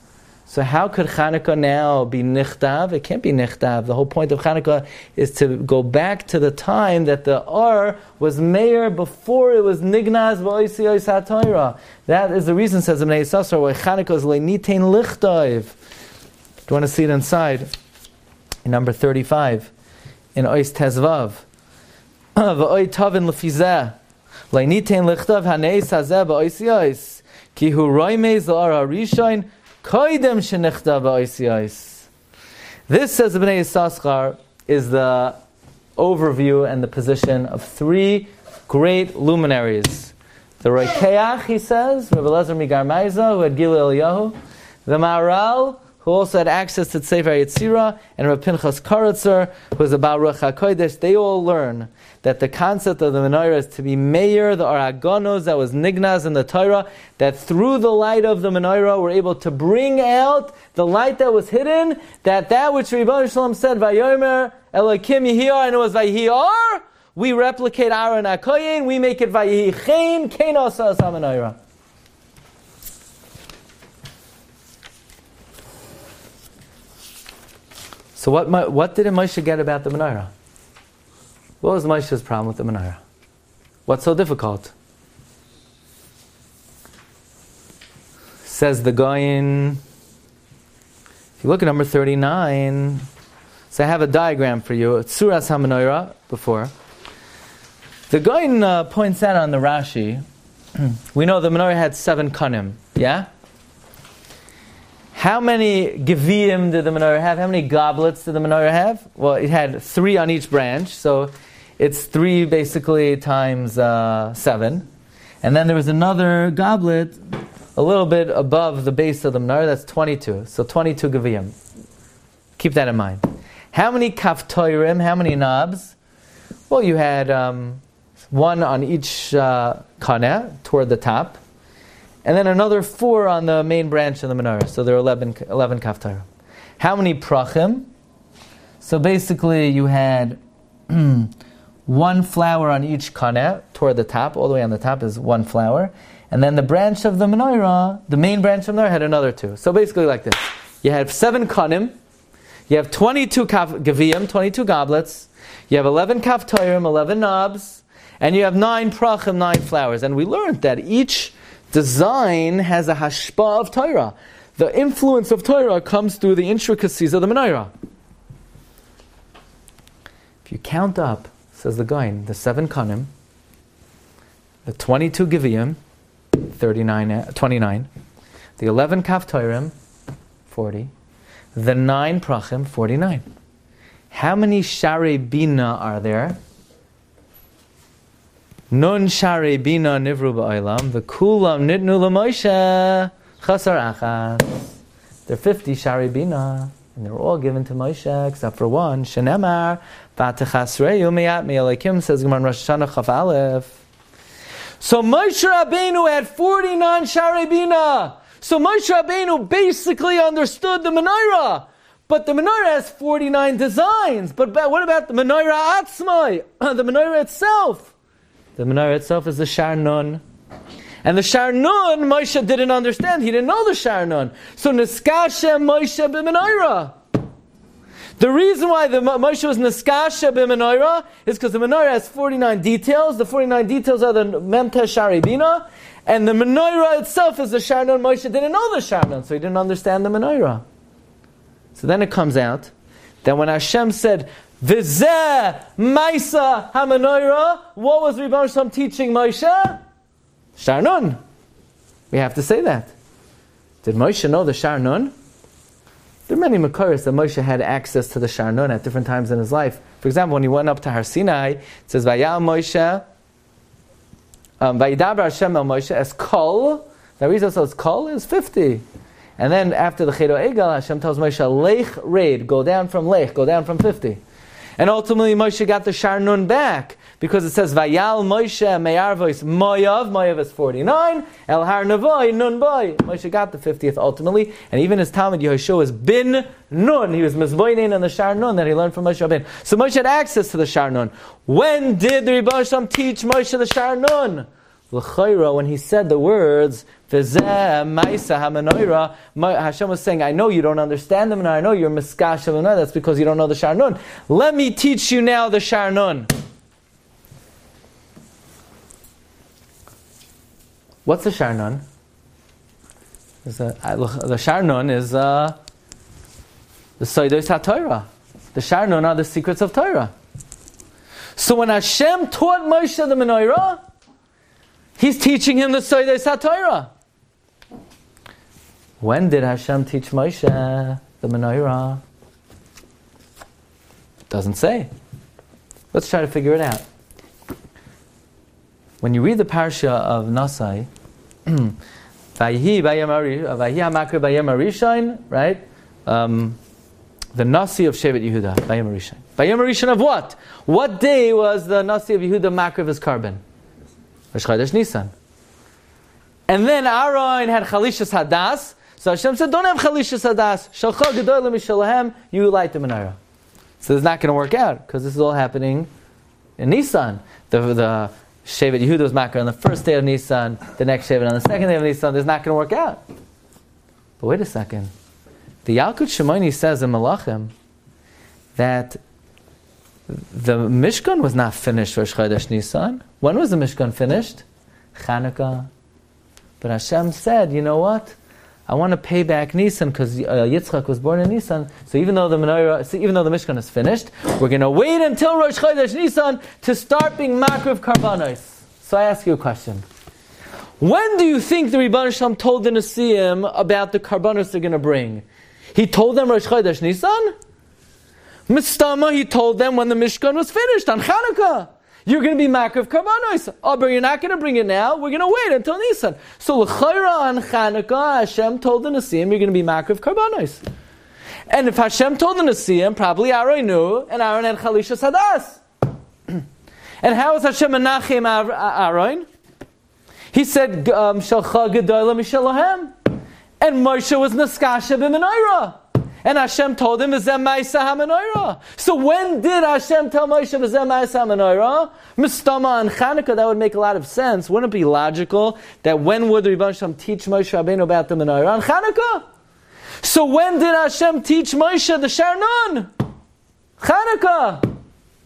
So how could Chanukah now be nichtav? It can't be nichtav. The whole point of Chanukah is to go back to the time that the Or was mayor before it was nignaz v'oisi ois ha'torah. That is the reason, says Ibn Yissaschar, why Chanukah is le'nitein lichtav. Do you want to see it inside? In number thirty-five, in ois tezvav. V'oi tavin l'fizeh. Le'nitein lichtav ha'neis hazeh v'oisi ois. Ki hu roimez l'or ha'rishon. Koidem shenichtav v'oisi ois. This, says Ibn Yissaschar, is the overview and the position of three great luminaries. The Rokeach, he says, Rabbi Elazar Migar Maiza, who had Gilui Eliyahu, the Maharal, who also had access to Sefer Yetzirah, and Rav Pinchas Karatzer, who was about Ruach HaKodesh. They all learn that the concept of the menorah is to be meir, the aragonos that was nignaz in the Torah, that through the light of the menorah we're able to bring out the light that was hidden, that that which Ribono Shel Olam said, Vayomer Elokim Yehi, and it was Vayehi Or, we replicate Aaron HaKoyin, we make it Vayehi Chen, Ken Asa Asa Menorah. So what, what did Moshe get about the menorah? What was Moshe's problem with the menorah? What's so difficult? Says the Goyin. If you look at number thirty-nine, so I have a diagram for you. It's Suras HaMenorah before. The Goyin uh, points out on the Rashi, we know the menorah had seven kanim, yeah? How many geviyim did the menorah have? How many goblets did the menorah have? Well, it had three on each branch, so it's three basically times uh, seven. And then there was another goblet a little bit above the base of the menorah, that's twenty-two. So twenty-two geviyim. Keep that in mind. How many kaftoirim, how many knobs? Well, you had um, one on each uh, kaneh, toward the top. And then another four on the main branch of the menorah. So there are eleven, eleven kaftarim. How many prachim? So basically you had one flower on each kaneh, toward the top, all the way on the top is one flower. And then the branch of the menorah, the main branch of the menorah, had another two. So basically like this. You have seven kanim, you have twenty-two kaf, geviyim, twenty-two goblets, you have eleven kaftarim, eleven knobs, and you have nine prachim, nine flowers. And we learned that each design has a hashpah of Torah. The influence of Torah comes through the intricacies of the menorah. If you count up, says the Goyin, the seven kanim, the twenty-two geviyim, thirty-nine, twenty-nine, the eleven kaftorim, forty, the nine prachim, forty-nine. How many sharei bina are there? Nun sharei bina nivru ba'olam, v'kulam nitnu l'Moshe chasar achas. There are fifty sharei bina, and they're all given to Moshe except for one. Shenemar v'atechasreyu meyat me'alekim, says Gemara in Rosh Hashanah Chaf Aleph. So Moshe Rabbeinu had forty-nine sharei bina. So Moshe Rabbeinu basically understood the menorah. But the menorah has forty-nine designs. But what about the menorah atzmai? The menorah itself. The menorah itself is the Shar Nun. And the Shar Nun, Moshe didn't understand. He didn't know the Shar Nun. So Niskasha Moshe b'menorah. The reason why the Moshe was Niskasha b'menorah is because the menorah has forty-nine details. The forty-nine details are the Memte Sharei Bina. And the menorah itself is the Shar Nun. Moshe didn't know the Shar Nun, so he didn't understand the menorah. So then it comes out that when Hashem said, V'zeh Maisa HaMenorah, what was Ribono Shel Olam teaching Moshe? Shar Nun. We have to say that. Did Moshe know the Shar Nun? There are many Makoros that Moshe had access to the Shar Nun at different times in his life. For example, when he went up to Har Sinai, it says, Vayal Moshe, um, Vayidaber Hashem el Moshe, as Kol. The reason it's Kol is fifty. And then after the Chedo Egel, Hashem tells Moshe, Lech Reid, go down from Lech, go down from fifty. And ultimately Moshe got the Shar Nun back, because it says, Vayal Moshe me'arvois Moav, Moav is forty-nine, El Har Navoi, Nun Boy. Moshe got the fiftieth ultimately, and even his Talmud Yehoshua was Bin Nun. He was Mizboinin on the Shar Nun that he learned from Moshe Rabbeinu. So Moshe had access to the Shar Nun. When did the Ribono Shel Olam teach Moshe the Shar Nun? L'chayra, when he said the words, V'zeh ma'isa ha'menorah, Hashem was saying, I know you don't understand the menorah, I know you're miskash of the menorah, that's because you don't know the Sharnun. Let me teach you now the Sharnun. What's the Sharnun? Is the, the Sharnun is uh, the Soidos HaTorah. The Sharnun are the secrets of Torah. So when Hashem taught Moshe the menorah, He's teaching him the Soidos HaTorah. When did Hashem teach Moshe the menorah? Doesn't say. Let's try to figure it out. When you read the parsha of Nasai, Vayhi HaMakriv Bayem HaRishon, right? Um, the Nasi of Shevet Yehuda, Bayem HaRishon. Bayem HaRishon of what? What day was the Nasi of Yehuda Makriv his carbon? Rosh Chodesh Nisan. And then Aaron had Chalishas Hadas. So Hashem said, don't have Chalishas Hadas. Shalcha Gedolim Mishalahem, you light the menorah. So it's not going to work out, because this is all happening in Nisan. The, the Shevet Yehuda was Makriv on the first day of Nisan, the next Shevet on the second day of Nisan. It's not going to work out. But wait a second. The Yalkut Shimoni says in Malachim that the Mishkan was not finished Rosh Chodesh Nisan. When was the Mishkan finished? Chanukah. But Hashem said, you know what? I want to pay back Nisan because uh, Yitzchak was born in Nisan. So even though the menorah, so even though the Mishkan is finished, we're going to wait until Rosh Chodesh Nisan to start being Makriv Karbanos. So I ask you a question. When do you think the Rebbeinu Shalom told the Nesiim about the Karbanos they're going to bring? He told them Rosh Chodesh Nisan? Mistama, he told them when the Mishkan was finished on Chanukah. You're going to be Makriv Karbanos. Oh, but you're not going to bring it now. We're going to wait until Nisan. So l'chayra on Chanukah, Hashem told the Nesiim, you're going to be Makriv Karbanos. And if Hashem told the Nesiim, probably Aaron knew, and Aaron had Chalishas Hadas. And how is Hashem menachem Aaron? He said, Shalcha Gedolim Mishalahem. And Moshe was Naskasha b'menorah. And Hashem told him, V'zeh ma'isa ha'menorah. So when did Hashem tell Moshe, V'zeh ma'isa ha'menorah? Mistama on Chanukah, that would make a lot of sense. Wouldn't it be logical that when would the Rebbeinu Shalom teach Moshe Rabbeinu about the menorah? On Chanukah. So when did Hashem teach Moshe the Sharnun? Chanukah.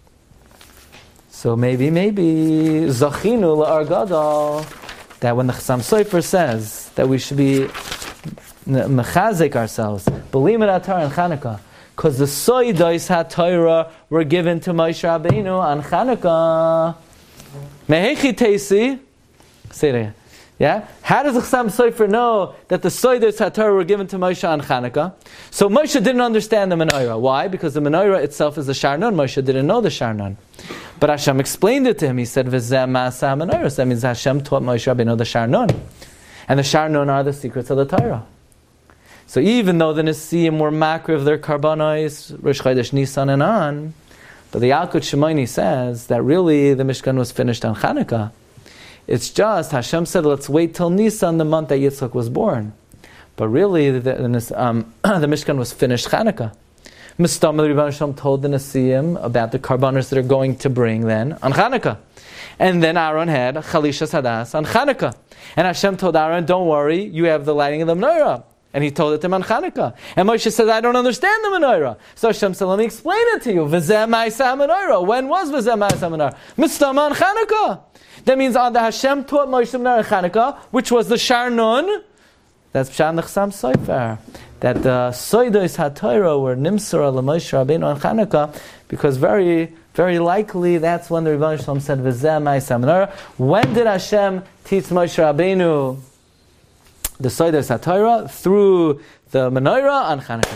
So maybe, maybe, Zachinu la'ar gadol, that when the Chassam Sofer says that we should be mechazik ourselves, believe in Atar and Chanukah, because the Soidos HaTorah were given to Moshe Rabbeinu on Chanukah. Mehechi teisi, say it, yeah? How does the Chassam Sofer know that the Soidos HaTorah were given to Moshe on Chanukah? So Moshe didn't understand the menorah. Why? Because the menorah itself is the Sharnun. Moshe didn't know the Sharnun. But Hashem explained it to him. He said, V'zeh ma'asa menorah. That means Hashem taught Moshe Rabbeinu the Sharnun. And the Sharnun are the secrets of the Torah. So even though the Nesiim were Makriv their Karbanos, Rosh Chodesh Nisan and on, but the Yalkut Shimoni says that really the Mishkan was finished on Chanukah. It's just, Hashem said, let's wait till Nisan, the month that Yitzchak was born. But really, the, the, um, the Mishkan was finished Chanukah. Mistam, the Rebbeinu Shalom told the Nesiim about the Karbanos that are going to bring then on Chanukah. And then Aaron had Chalishas Hadas on Chanukah. And Hashem told Aaron, don't worry, you have the lighting of the menorah. And he told it to him on Chanukah. And Moshe says, I don't understand the menorah. So Hashem said, let me explain it to you. V'zeh ma'isa menorah. When was V'zeh ma'isa menorah? Mistam on Chanukah. That means on the Hashem taught Moshe menorah on Chanukah, which was the Sharnun. That's Pshat Nechsam Sofer. That the Soidos HaTorah were Nimsara l'Moshe Rabbeinu on Chanukah, because very, very likely that's when the Rebbeinu Shalom said, V'zeh ma'isa menorah. When did Hashem teach Moshe Rabbeinu the Soidos HaTorah? Through the menorah on Chanukah.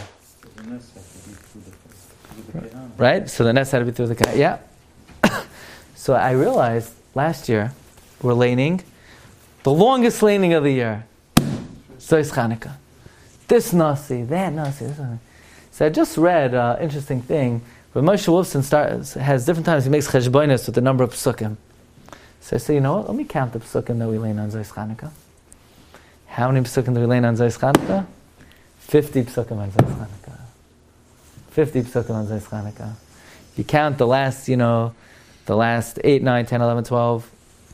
Right? So the Nes had to be through the Kehanah. Yeah. So I realized last year we're laning the longest laning of the year. So it's Chanukah. This Nasi, that Nasi. This Nasi. So I just read an uh, interesting thing. When Moshe Wolfson starts, has different times he makes cheshbonos with the number of psukim. So I say, you know what? Let me count the psukim that we lane on Zos Chanukah. How many psukim do we lane on Zos Chanukah? Fifty psukim on Zos Chanukah. Fifty psukim on Zos Chanukah. You count the last, you know, the last eight, nine, ten, eleven, twelve,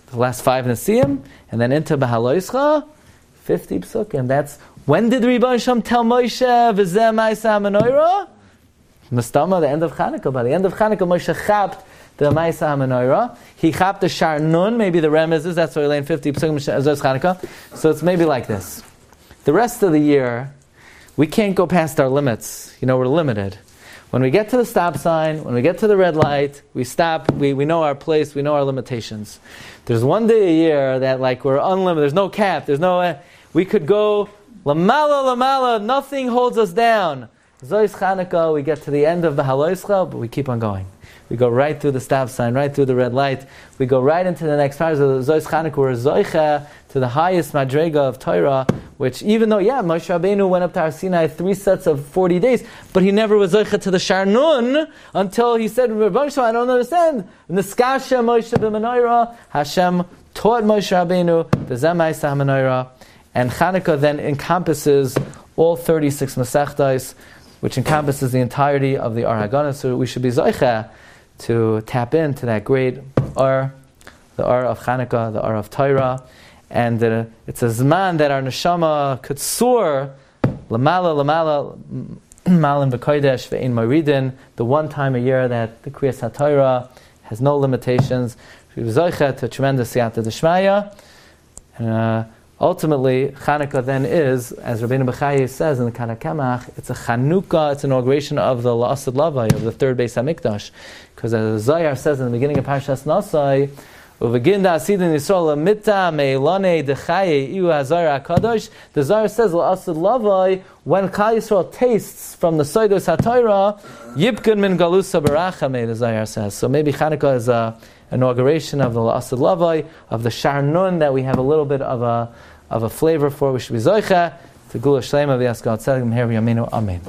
the last five Nesiim, and then into Behaloischa, fifty psukim. That's when did Rebbeinu Shalom tell Moshe v'zeh ma'aseh hamenorah? Mastama, the end of Chanukah. By the end of Chanukah, Moshe chapped the ma'aseh hamenorah. He chapped the Shar Nun, maybe the remezes. That's why we learn fifty psukim Zos Chanukah. So it's maybe like this. The rest of the year, we can't go past our limits. You know, we're limited. When we get to the stop sign, when we get to the red light, we stop, we, we know our place, we know our limitations. There's one day a year that like we're unlimited, there's no cap, there's no, uh, we could go, lamala, lamala, nothing holds us down. Zos Chanukah, we get to the end of the Haloischa, but we keep on going. We go right through the stop sign, right through the red light. We go right into the next part of the Zos Chanukah. We're Zoicha to the highest madrega of Torah, which even though, yeah, Moshe Rabbeinu went up to Har Sinai three sets of forty days, but he never was Zoicha to the Shar Nun until he said, Rebbeinu Shalom, I don't understand. Niskasha Moshe b'menorah, Hashem taught Moshe Rabbeinu, v'zeh ma'aseh hamenorah, and Chanukah then encompasses all thirty-six Masechtais, which encompasses the entirety of the Ar HaGanah. So we should be Zoicha to tap into that great Ar, the Ar of Chanukah, the Ar of Torah, and uh, it's a Zman that our neshama could soar, Lamala, Lamala, Malin v'Kodesh ve'ein Maridin, the one time a year that the Kriyas HaTorah has no limitations. We Zoicha to tremendous Siyata D'Shmaya, and uh, ultimately, Chanukah then is, as Rabbeinu Bechaya says in the Kana Kamach, it's a Chanukah, it's an inauguration of the La'asad Lavai, of the third Beis HaMikdash. Because as the Zohar says in the beginning of Parshas Nasai, Uveginda Asidin Yisrael Mita Meilane Dechaye Iu Hazar HaKadosh, the Zohar says, La'asad Lavai, when Klal Yisrael tastes from the Soidos HaTorah, Yibkun min Galusa Barachame, the Zohar says. So maybe Chanukah is a inauguration of the La'asad Lavai, of the Shar Nun, that we have a little bit of a of a flavor for. We should be Zoicha to Gula Shleima v'Yaskal Tzedek Meher v'Yameinu. Amen.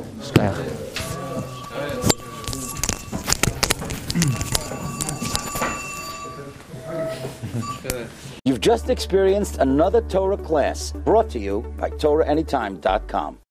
You've just experienced another Torah class brought to you by Torah Anytime dot com.